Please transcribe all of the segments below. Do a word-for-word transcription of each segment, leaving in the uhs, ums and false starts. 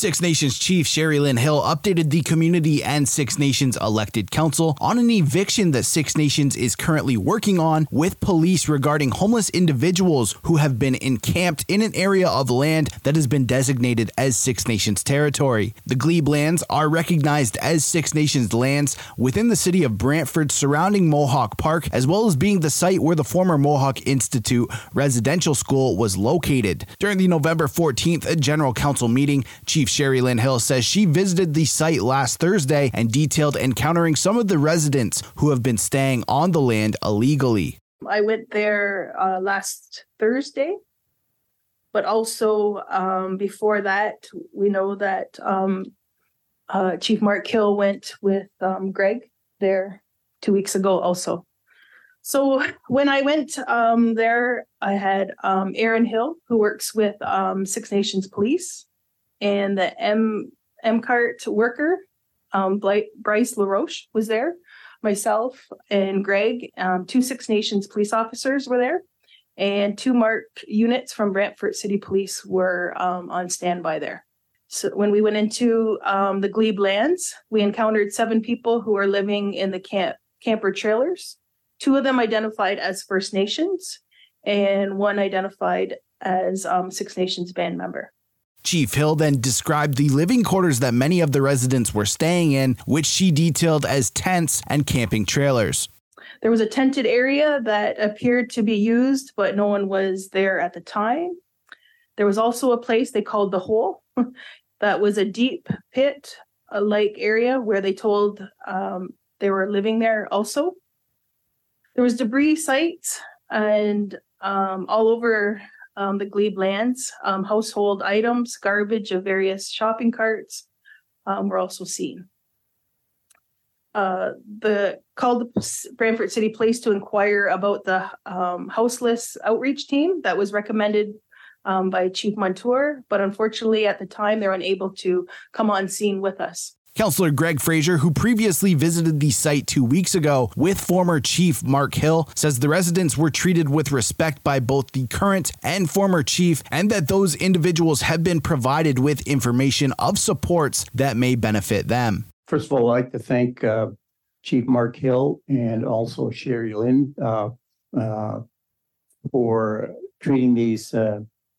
Six Nations Chief Sherry Lynn Hill updated the community and Six Nations elected council on an eviction that Six Nations is currently working on with police regarding homeless individuals who have been encamped in an area of land that has been designated as Six Nations territory. The glebe lands are recognized as Six Nations lands within the city of Brantford surrounding Mohawk Park, as well as being the site where the former Mohawk Institute residential school was located. During the November fourteenth General Council meeting, Chief Sherry Lynn Hill says she visited the site last Thursday and detailed encountering some of the residents who have been staying on the land illegally. I went there uh, last Thursday, but also um, before that, we know that um, uh, Chief Mark Hill went with um, Greg there two weeks ago also. So when I went um, there, I had um, Aaron Hill, who works with um, Six Nations Police, and the M MCART worker, um, Bryce LaRoche, was there. Myself and Greg, um, two Six Nations police officers were there, and two marked units from Brantford City Police were um, on standby there. So when we went into um, the glebe lands, we encountered seven people who are living in the camp camper trailers. Two of them identified as First Nations, and one identified as um, Six Nations band member. Chief Hill then described the living quarters that many of the residents were staying in, which she detailed as tents and camping trailers. There was a tented area that appeared to be used, but no one was there at the time. There was also a place they called the Hole. That was a deep pit, a lake area where they told um, they were living there also. There was debris sites and um, all over Um, the glebe lands, um, household items, garbage of various shopping carts um, were also seen. Uh, the called the Brantford City Police to inquire about the um, houseless outreach team that was recommended um, by Chief Montour, but unfortunately at the time they were unable to come on scene with us. Councillor Greg Fraser, who previously visited the site two weeks ago with former Chief Mark Hill, says the residents were treated with respect by both the current and former chief, and that those individuals have been provided with information of supports that may benefit them. First of all, I'd like to thank uh, Chief Mark Hill and also Sherry Lynn uh, uh, for treating these uh,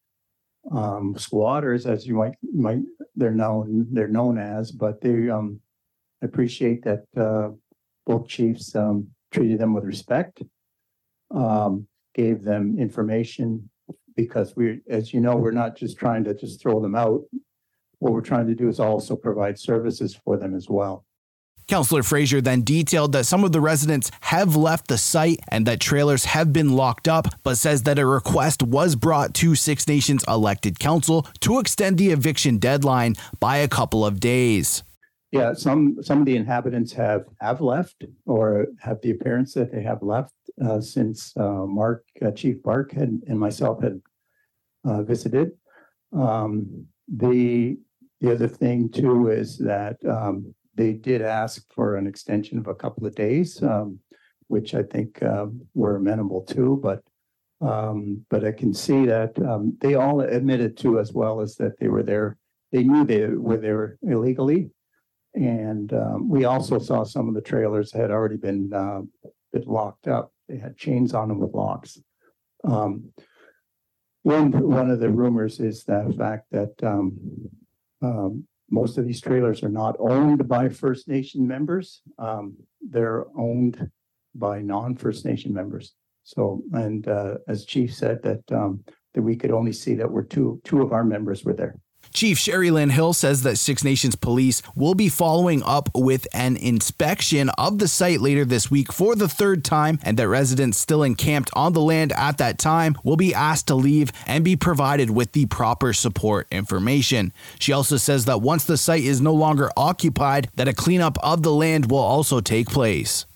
um, squatters, as you might might they're known they're known as, but they um, appreciate that uh, both chiefs um, treated them with respect, um, gave them information, because we, as you know, we're not just trying to just throw them out. What we're trying to do is also provide services for them as well. Councillor Fraser then detailed that some of the residents have left the site and that trailers have been locked up, but says that a request was brought to Six Nations elected council to extend the eviction deadline by a couple of days. Yeah, some some of the inhabitants have, have left or have the appearance that they have left uh, since uh, Mark, uh, Chief Mark had, and myself had uh, visited. Um, the, the other thing too is that um, they did ask for an extension of a couple of days, um, which I think uh, we're amenable to, but um, but I can see that um, they all admitted to, as well as that they were there. They knew they were there illegally, and um, we also saw some of the trailers had already been, uh, been locked up. They had chains on them with locks. Um, one one of the rumors is the fact that um, um, most of these trailers are not owned by First Nation members. Um, they're owned by non-First Nation members. So, and uh, as Chief said, that um, that we could only see that we're two two of our members were there. Chief Sherry Lynn Hill says that Six Nations Police will be following up with an inspection of the site later this week for the third time, and that residents still encamped on the land at that time will be asked to leave and be provided with the proper support information. She also says that once the site is no longer occupied, that a cleanup of the land will also take place.